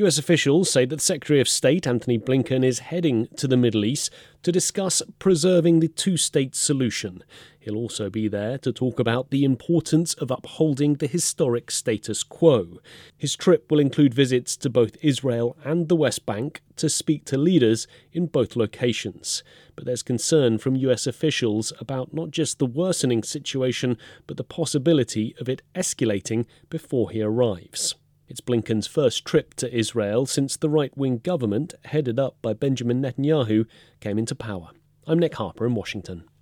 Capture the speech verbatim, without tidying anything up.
U S officials say that Secretary of State Antony Blinken is heading to the Middle East to discuss preserving the two-state solution. He'll also be there to talk about the importance of upholding the historic status quo. His trip will include visits to both Israel and the West Bank to speak to leaders in both locations. But there's concern from U S officials about not just the worsening situation, but the possibility of it escalating before he arrives. It's Blinken's first trip to Israel since the right-wing government, headed up by Benjamin Netanyahu, came into power. I'm Nick Harper in Washington.